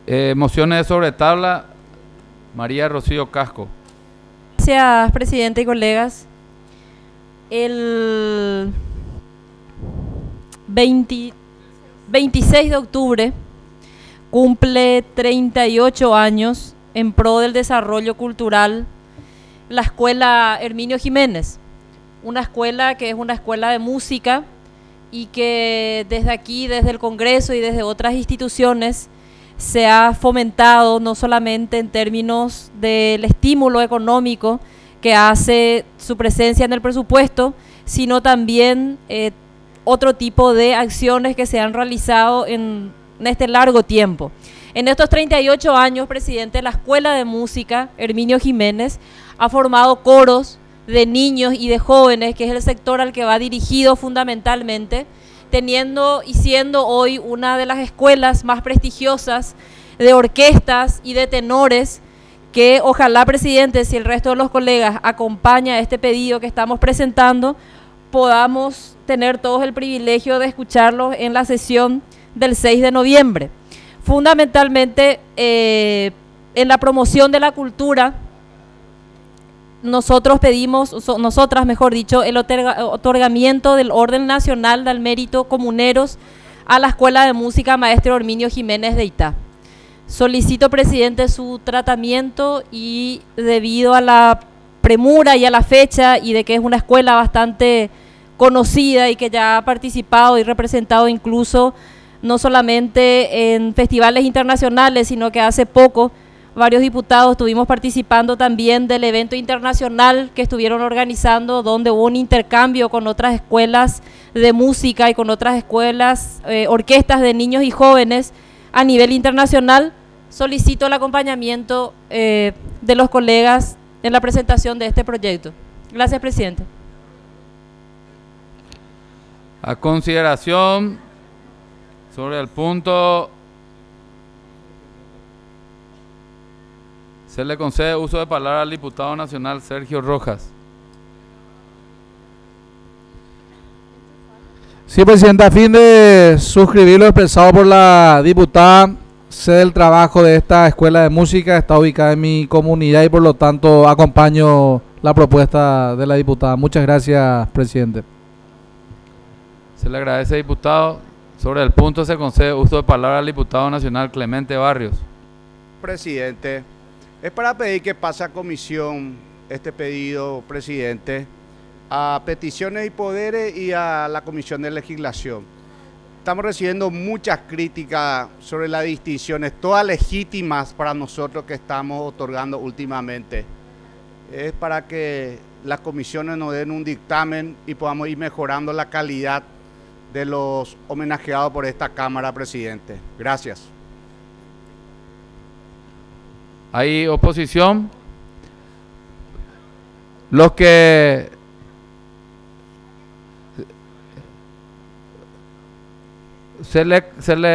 Mociones de sobre tabla, María Rocío Casco. Gracias, presidente y colegas. El 26 de octubre cumple 38 años en pro del desarrollo cultural la escuela Herminio Jiménez, una escuela que es una escuela de música y que desde aquí, desde el Congreso y desde otras instituciones, se ha fomentado no solamente en términos del estímulo económico que hace su presencia en el presupuesto, sino también otro tipo de acciones que se han realizado en este largo tiempo. En estos 38 años, presidente, la Escuela de Música Herminio Jiménez ha formado coros de niños y de jóvenes, que es el sector al que va dirigido fundamentalmente, teniendo y siendo hoy una de las escuelas más prestigiosas de orquestas y de tenores, que ojalá, presidente, si el resto de los colegas acompaña este pedido que estamos presentando, podamos tener todos el privilegio de escucharlos en la sesión del 6 de noviembre. Fundamentalmente, en la promoción de la cultura, nosotras, mejor dicho, el otorgamiento del Orden Nacional del Mérito Comuneros a la Escuela de Música Maestro Herminio Jiménez de Itá. Solicito, presidente, su tratamiento y debido a la premura y a la fecha y de que es una escuela bastante conocida y que ya ha participado y representado incluso no solamente en festivales internacionales, sino que hace poco varios diputados estuvimos participando también del evento internacional que estuvieron organizando, donde hubo un intercambio con otras escuelas de música y con otras escuelas, orquestas de niños y jóvenes a nivel internacional. Solicito el acompañamiento de los colegas en la presentación de este proyecto. Gracias, presidente. A consideración sobre el punto, se le concede uso de palabra al diputado nacional Sergio Rojas. Sí, presidente, a fin de suscribir lo expresado por la diputada, sé del trabajo de esta escuela de música, está ubicada en mi comunidad y por lo tanto acompaño la propuesta de la diputada. Muchas gracias, presidente. Se le agradece, diputado. Sobre el punto se concede uso de palabra al diputado nacional Clemente Barrios. Presidente, es para pedir que pase a comisión este pedido, presidente, a peticiones y poderes y a la Comisión de Legislación. Estamos recibiendo muchas críticas sobre las distinciones, todas legítimas para nosotros que estamos otorgando últimamente. Es para que las comisiones nos den un dictamen y podamos ir mejorando la calidad de los homenajeados por esta Cámara, presidente. Gracias. ¿Hay oposición? Los que se le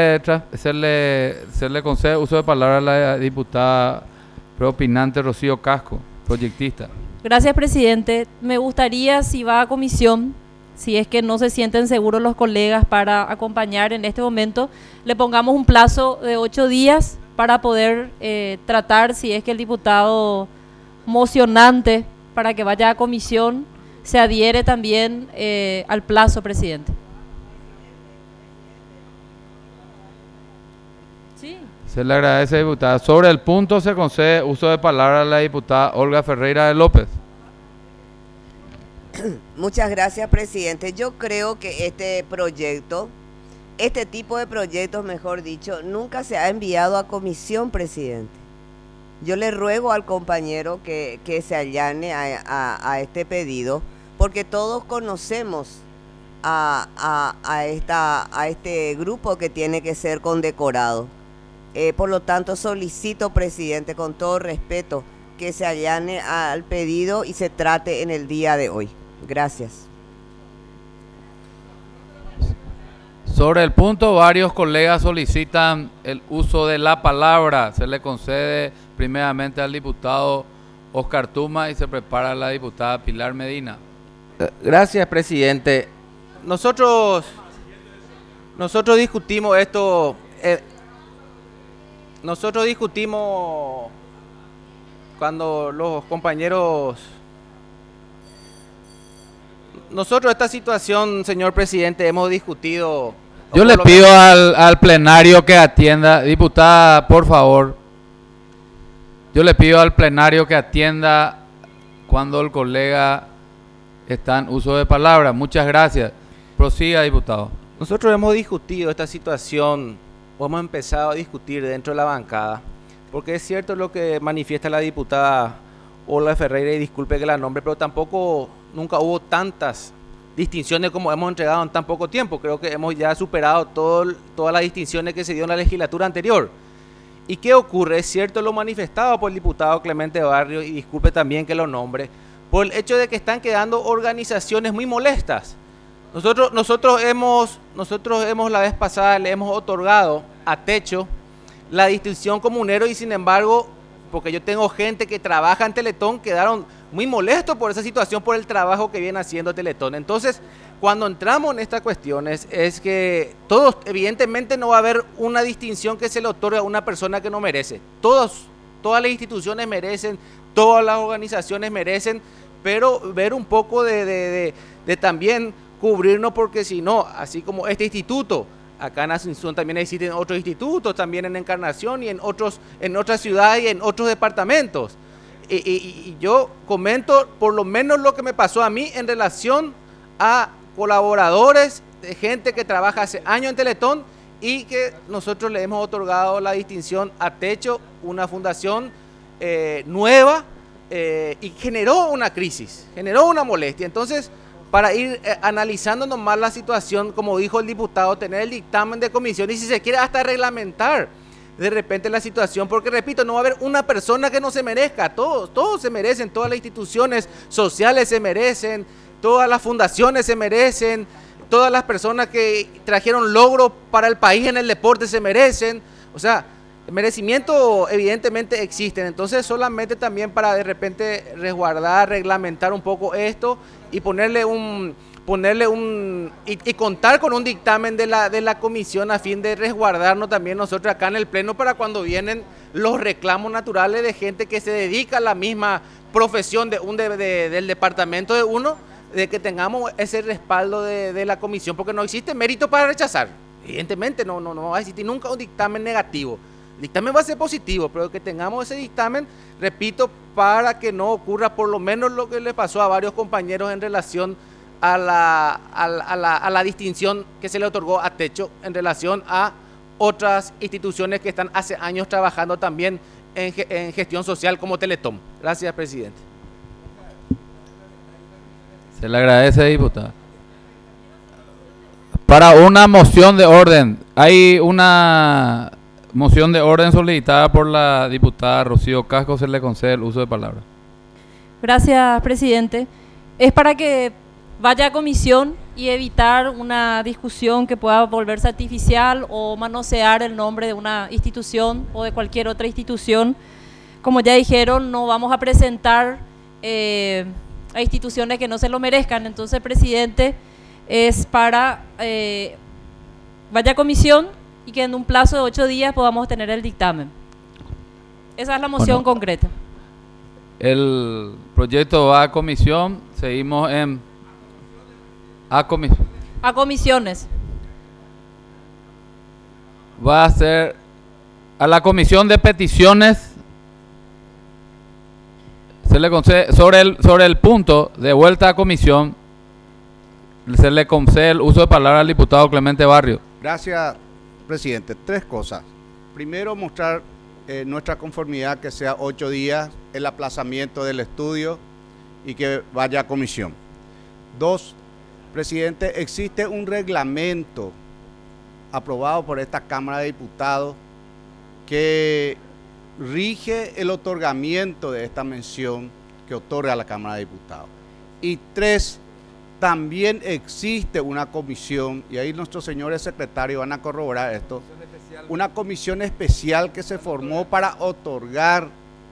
concede uso de palabra a la diputada preopinante Rocío Casco, proyectista. Gracias, presidente. Me gustaría, si va a comisión, si es que no se sienten seguros los colegas para acompañar en este momento, le pongamos un plazo de 8 días para poder tratar, si es que el diputado mocionante para que vaya a comisión se adhiere también al plazo, presidente. Sí. Se le agradece, diputada. Sobre el punto se concede uso de palabra a la diputada Olga Ferreira de López. Muchas gracias, presidente. Yo creo que este tipo de proyectos, mejor dicho, nunca se ha enviado a comisión, presidente. Yo le ruego al compañero que se allane a este pedido, porque todos conocemos a este grupo que tiene que ser condecorado. Por lo tanto, solicito, presidente, con todo respeto, que se allane al pedido y se trate en el día de hoy. Gracias. Sobre el punto, varios colegas solicitan el uso de la palabra. Se le concede primeramente al diputado Oscar Tuma y se prepara la diputada Pilar Medina. Gracias, presidente. Nosotros discutimos esto nosotros discutimos cuando los compañeros... Nosotros esta situación, señor presidente, hemos discutido... Yo le pido al plenario que atienda, diputada, por favor. Yo le pido al plenario que atienda cuando el colega está en uso de palabra. Muchas gracias. Prosiga, diputado. Nosotros hemos discutido esta situación, o hemos empezado a discutir dentro de la bancada, porque es cierto lo que manifiesta la diputada Olga Ferreira, y disculpe que la nombre, pero tampoco nunca hubo tantas distinciones como hemos entregado en tan poco tiempo. Creo que hemos ya superado todas las distinciones que se dio en la legislatura anterior. ¿Y qué ocurre? Es cierto lo manifestado por el diputado Clemente Barrio, y disculpe también que lo nombre, por el hecho de que están quedando organizaciones muy molestas. Nosotros hemos la vez pasada le hemos otorgado a Techo la distinción comunero, y sin embargo, porque yo tengo gente que trabaja en Teletón, quedaron muy molestos por esa situación, por el trabajo que viene haciendo Teletón. Entonces, cuando entramos en estas cuestiones, es que todos, evidentemente no va a haber una distinción que se le otorgue a una persona que no merece. Todas las instituciones merecen, todas las organizaciones merecen, pero ver un poco de también cubrirnos, porque si no, así como este instituto, acá en Asunción también existen otros institutos, también en Encarnación y en otras ciudades y en otros departamentos. Y yo comento por lo menos lo que me pasó a mí en relación a colaboradores, de gente que trabaja hace años en Teletón, y que nosotros le hemos otorgado la distinción a Techo, una fundación nueva, y generó una crisis, generó una molestia. Entonces, para ir analizando nomás la situación, como dijo el diputado, tener el dictamen de comisión y si se quiere hasta reglamentar de repente la situación, porque repito, no va a haber una persona que no se merezca, todos se merecen, todas las instituciones sociales se merecen, todas las fundaciones se merecen, todas las personas que trajeron logros para el país en el deporte se merecen. O sea, el merecimiento evidentemente existen. Entonces, solamente también para de repente resguardar, reglamentar un poco esto y y contar con un dictamen de la comisión a fin de resguardarnos también nosotros acá en el pleno para cuando vienen los reclamos naturales de gente que se dedica a la misma profesión del departamento de uno, de que tengamos ese respaldo de la comisión, porque no existe mérito para rechazar. Evidentemente no va a existir nunca un dictamen negativo. El dictamen va a ser positivo, pero que tengamos ese dictamen, repito, para que no ocurra por lo menos lo que le pasó a varios compañeros en relación a la distinción que se le otorgó a Techo en relación a otras instituciones que están hace años trabajando también en gestión social como Teletón. Gracias, presidente. Se le agradece, diputada. Para una moción de orden, hay una moción de orden solicitada por la diputada Rocío Casco, se le concede el uso de palabra. Gracias, presidente. Es para que vaya a comisión y evitar una discusión que pueda volverse artificial o manosear el nombre de una institución o de cualquier otra institución. Como ya dijeron, no vamos a presentar a instituciones que no se lo merezcan. Entonces, presidente, es para vaya a comisión y que en un plazo de 8 días podamos tener el dictamen. Esa es la moción concreta. El proyecto va a comisión, seguimos a comisiones. Va a ser a la comisión de peticiones. Se le concede sobre el punto de vuelta a comisión. Se le concede el uso de palabra al diputado Clemente Barrio. Gracias, presidente. 3 cosas. Primero, mostrar nuestra conformidad que sea 8 días el aplazamiento del estudio y que vaya a comisión. 2, presidente, existe un reglamento aprobado por esta Cámara de Diputados que rige el otorgamiento de esta mención que otorga la Cámara de Diputados. Y 3, también existe una comisión, y ahí nuestros señores secretarios van a corroborar esto, una comisión especial que se formó para otorgar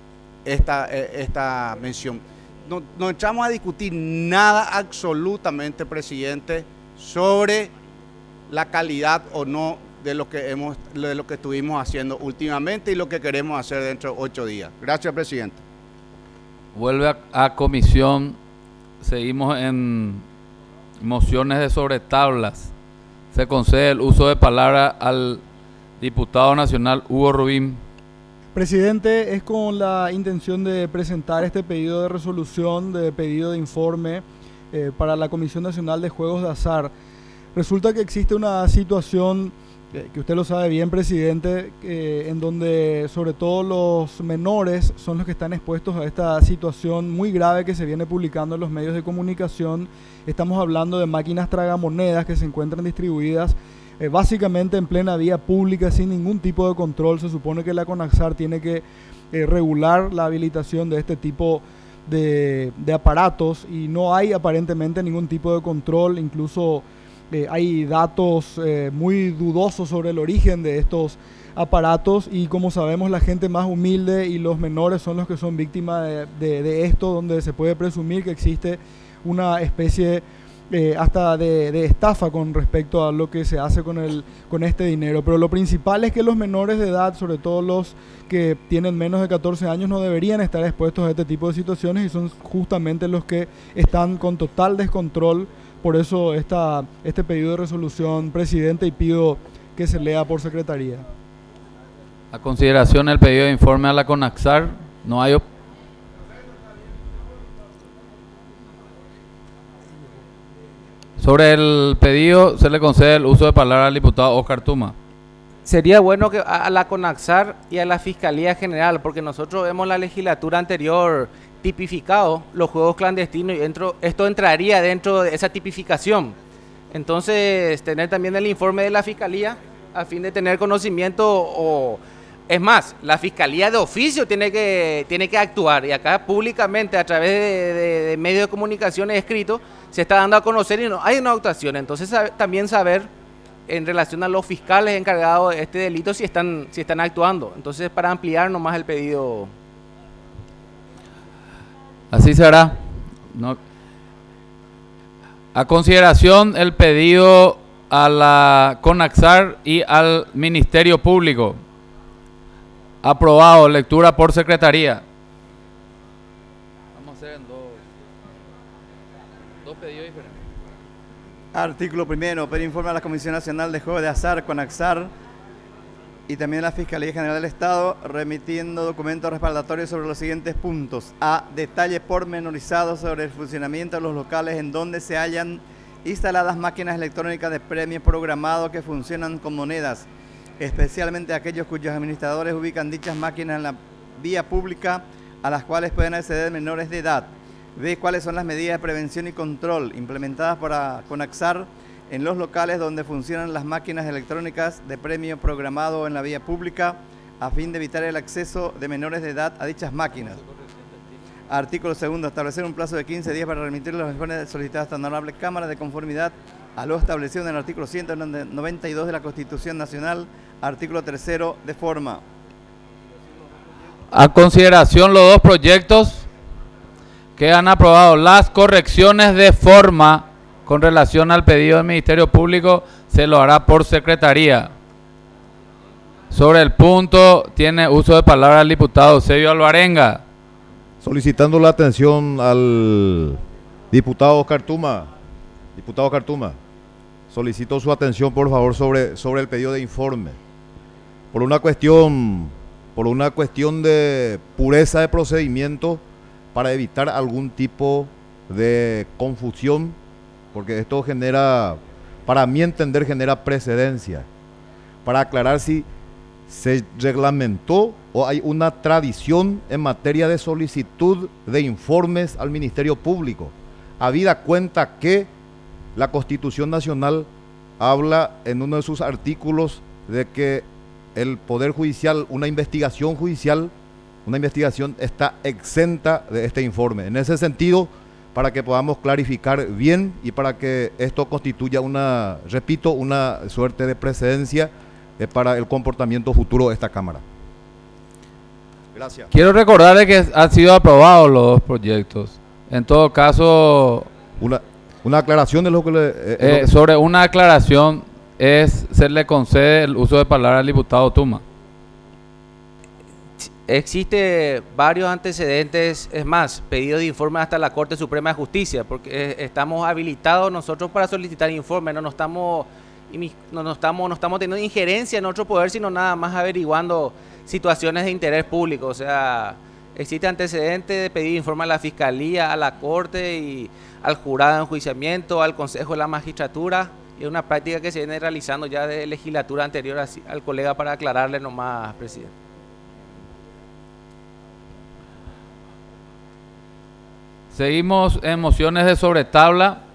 esta mención. No entramos a discutir nada absolutamente, presidente, sobre la calidad o no de lo que estuvimos haciendo últimamente y lo que queremos hacer dentro de 8 días. Gracias, presidente. Vuelve a comisión. Seguimos en mociones de sobretablas. Se concede el uso de palabra al diputado nacional Hugo Rubín. Presidente, es con la intención de presentar este pedido de resolución, de pedido de informe para la Comisión Nacional de Juegos de Azar. Resulta que existe una situación que usted lo sabe bien, presidente, en donde sobre todo los menores son los que están expuestos a esta situación muy grave que se viene publicando en los medios de comunicación. Estamos hablando de máquinas tragamonedas que se encuentran distribuidas básicamente en plena vía pública sin ningún tipo de control. Se supone que la CONAXAR tiene que regular la habilitación de este tipo de aparatos y no hay aparentemente ningún tipo de control. Incluso hay datos muy dudosos sobre el origen de estos aparatos y, como sabemos, la gente más humilde y los menores son los que son víctimas de esto, donde se puede presumir que existe una especie hasta de estafa con respecto a lo que se hace con este dinero. Pero lo principal es que los menores de edad, sobre todo los que tienen menos de 14 años, no deberían estar expuestos a este tipo de situaciones y son justamente los que están con total descontrol. Por eso este pedido de resolución, presidente, y pido que se lea por secretaría. A consideración el pedido de informe a la CONAXAR. No hay Sobre el pedido se le concede el uso de palabra al diputado Oscar Tuma. Sería bueno que a la CONAXAR y a la Fiscalía General, porque nosotros vemos la legislatura anterior tipificado los juegos clandestinos y esto entraría dentro de esa tipificación. Entonces, tener también el informe de la Fiscalía a fin de tener conocimiento es más, la Fiscalía de oficio tiene que actuar y acá públicamente a través de medios de comunicación escritos se está dando a conocer y no hay una actuación. Entonces, también saber en relación a los fiscales encargados de este delito si están actuando. Entonces, para ampliar nomás el pedido. Así será. No. A consideración el pedido a la CONAXAR y al Ministerio Público. Aprobado. Lectura por secretaría. Vamos a hacer en dos pedidos diferentes. Artículo primero. Pedir informe a la Comisión Nacional de Juegos de Azar, CONAXAR, y también a la Fiscalía General del Estado, remitiendo documentos respaldatorios sobre los siguientes puntos. A. Detalles pormenorizados sobre el funcionamiento de los locales en donde se hallan instaladas máquinas electrónicas de premios programados que funcionan con monedas, especialmente aquellos cuyos administradores ubican dichas máquinas en la vía pública a las cuales pueden acceder menores de edad. B. Cuáles son las medidas de prevención y control implementadas para CONAXAR en los locales donde funcionan las máquinas electrónicas de premio programado en la vía pública a fin de evitar el acceso de menores de edad a dichas máquinas. Artículo segundo. Establecer un plazo de 15 días para remitir los informes solicitados a esta honorable Cámara de conformidad a lo establecido en el artículo 192 de la Constitución Nacional, artículo tercero, de forma. A consideración los dos proyectos que han aprobado las correcciones de forma con relación al pedido del Ministerio Público se lo hará por secretaría. Sobre el punto tiene uso de palabra el diputado Eusebio Alvarenga. Solicitando la atención al diputado Oscar Tuma. Diputado Oscar Tuma, solicito su atención por favor sobre el pedido de informe. Por una cuestión de pureza de procedimiento, para evitar algún tipo de confusión, porque esto genera, para mi entender, genera precedencia, para aclarar si se reglamentó o hay una tradición en materia de solicitud de informes al Ministerio Público, habida cuenta que la Constitución Nacional habla en uno de sus artículos de que el Poder Judicial, una investigación está exenta de este informe. En ese sentido, para que podamos clarificar bien y para que esto constituya una suerte de precedencia para el comportamiento futuro de esta Cámara. Gracias. Quiero recordarle que han sido aprobados los dos proyectos. En todo caso, una aclaración de lo que sobre una aclaración, se le concede el uso de palabra al diputado Tuma. Existe varios antecedentes, es más, pedido de informe hasta la Corte Suprema de Justicia, porque estamos habilitados nosotros para solicitar informe, no estamos teniendo injerencia en otro poder, sino nada más averiguando situaciones de interés público. O sea, existe antecedente de pedir informe a la Fiscalía, a la Corte y al jurado de enjuiciamiento, al Consejo de la Magistratura, y es una práctica que se viene realizando ya de legislatura anterior al colega para aclararle nomás, presidente. Seguimos en mociones de sobretabla.